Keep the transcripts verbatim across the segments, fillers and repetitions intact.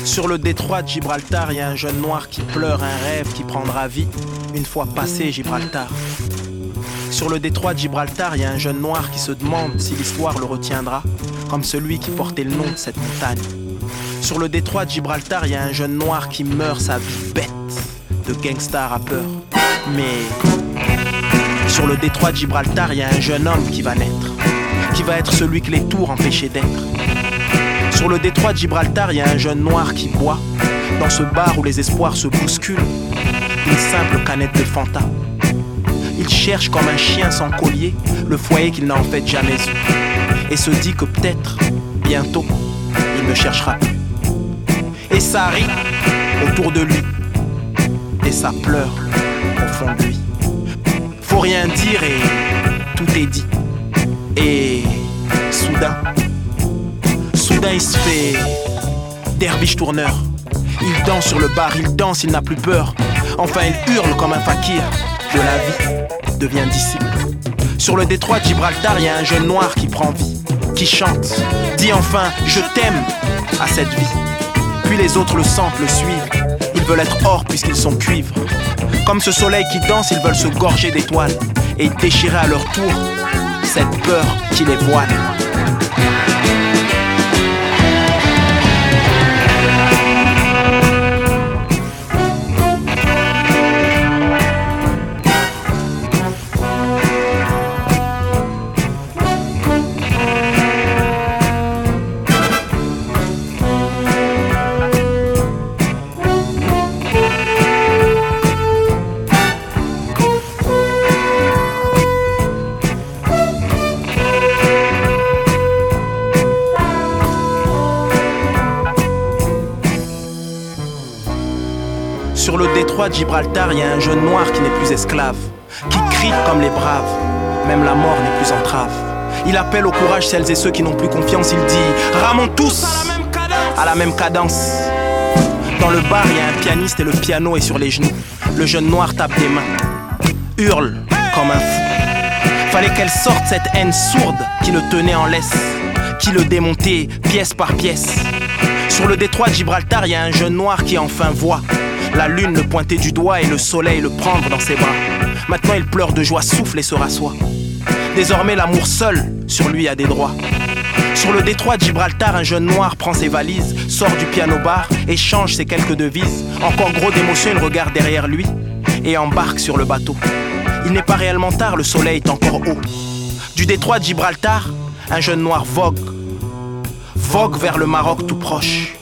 Sur le détroit de Gibraltar, il y a un jeune noir qui pleure un rêve qui prendra vie une fois passé Gibraltar. Sur le détroit de Gibraltar, il y a un jeune noir qui se demande si l'histoire le retiendra, comme celui qui portait le nom de cette montagne. Sur le détroit de Gibraltar, il y a un jeune noir qui meurt sa vie bête de gangsta rappeur. Mais sur le détroit de Gibraltar, il y a un jeune homme qui va naître, qui va être celui que les tours empêchaient d'être. Sur le détroit de Gibraltar, il y a un jeune noir qui boit, dans ce bar où les espoirs se bousculent, une simple canette de Fanta. Il cherche comme un chien sans collier le foyer qu'il n'a en fait jamais eu, et se dit que peut-être, bientôt, il ne cherchera plus. Et ça rit autour de lui, et ça pleure au fond de lui. Faut rien dire et tout est dit. Et soudain, soudain il se fait derviche tourneur. Il danse sur le bar, il danse, il n'a plus peur. Enfin il hurle comme un fakir. De la vie devient disciple. Sur le détroit de Gibraltar, il y a un jeune noir qui prend vie, qui chante, dit enfin je t'aime à cette vie. Puis les autres le sentent, le suivent. Ils veulent être or puisqu'ils sont cuivre. Comme ce soleil qui danse, ils veulent se gorger d'étoiles et déchirer à leur tour cette peur qui les voile. Sur le détroit de Gibraltar, il y a un jeune noir qui n'est plus esclave, qui crie comme les braves, même la mort n'est plus entrave. Il appelle au courage celles et ceux qui n'ont plus confiance, il dit « Ramons tous à la même cadence ». Dans le bar, il y a un pianiste et le piano est sur les genoux. Le jeune noir tape des mains, hurle comme un fou. Fallait qu'elle sorte cette haine sourde qui le tenait en laisse, qui le démontait pièce par pièce. Sur le détroit de Gibraltar, il y a un jeune noir qui enfin voit la lune le pointer du doigt et le soleil le prendre dans ses bras. Maintenant il pleure de joie, souffle et se rassoit. Désormais l'amour seul sur lui a des droits. Sur le détroit de Gibraltar, un jeune noir prend ses valises, sort du piano-bar, échange ses quelques devises. Encore gros d'émotion, il regarde derrière lui et embarque sur le bateau. Il n'est pas réellement tard, le soleil est encore haut. Du détroit de Gibraltar, un jeune noir vogue, vogue vers le Maroc tout proche.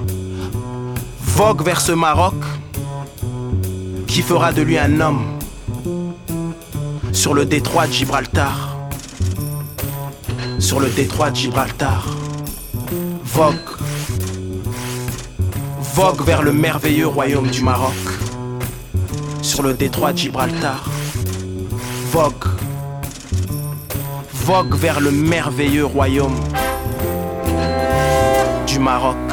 Vogue vers ce Maroc qui fera de lui un homme. Sur le détroit de Gibraltar, sur le détroit de Gibraltar, vogue, vogue vers le merveilleux royaume du Maroc. Sur le détroit de Gibraltar, vogue, vogue vers le merveilleux royaume du Maroc.